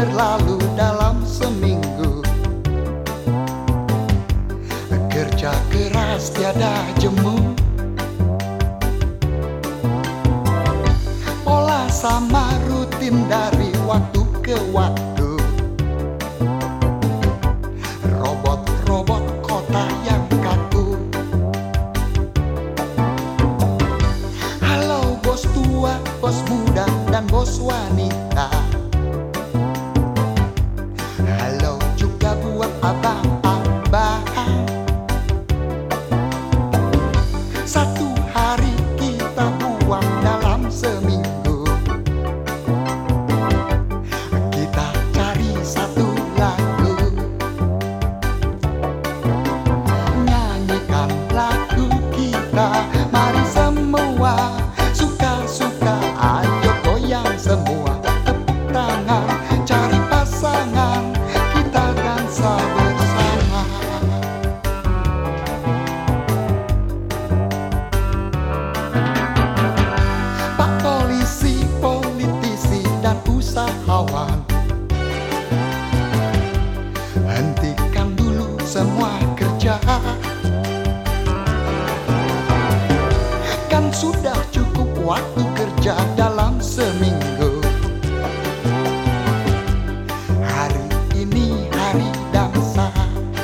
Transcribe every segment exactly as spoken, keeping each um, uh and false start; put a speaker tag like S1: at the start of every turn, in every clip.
S1: berlalu dalam seminggu. Kerja keras tiada jemu, pola sama rutin dari waktu ke waktu. Robot-robot kota yang kaku. Halo bos tua, bos muda, dan bos wanita. Halo juga buat abang-abang. Satu hari kita buang dalam seminggu. Kita cari satu lagu, nyanyikan lagu kita. Mari semua suka-suka, ayo goyang semua. Tepuk tangan, cari pasangan, kita dansa bersama. Pak polisi, politisi, dan usahawan, hentikan dulu semua kerja. Kan sudah cukup waktu kerja dalam seminggu. Hari ini hari dansa.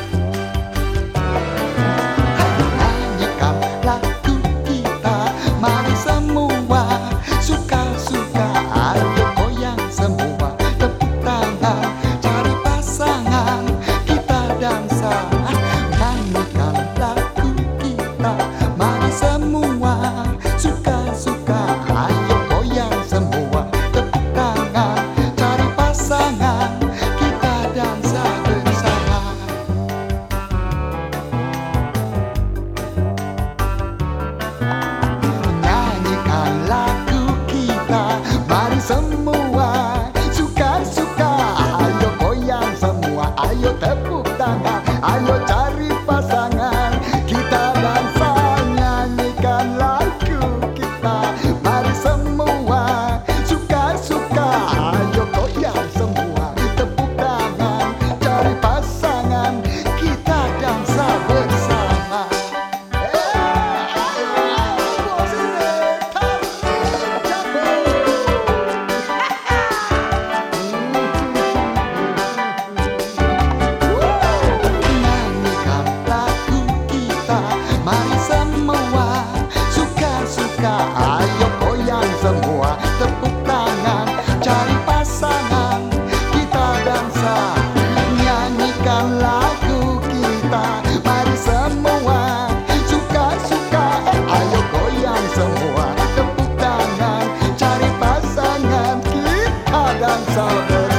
S1: Nyanyikan lagu kita, mari semua suka-suka, ayo goyang semua. Tepuk tangan, cari pasangan, kita dansa. Nyanyikan lagu kita, mari semua suka-suka, ayo goyang semua. Tepuk tangan, cari pasangan, kita dansa bersama. Nyanyikan lagu kita, mari semua suka-suka, ayo goyang semua. Ayo tepuk tangan, ayo cari pasangan, kita dansa. Nyanyikan lagu kita, mari semua suka-suka, ayo goyang semua. Tepuk tangan, cari pasangan, kita dansa bersama. Nyanyikan lagu kita, mari semua suka-suka, ayo goyang semua. Tepuk tangan, cari pasangan, kita dansa. Nyanyikan lagu kita, mari semua suka-suka, ayo goyang semua. Tepuk tangan, cari pasangan, kita dansa bersama.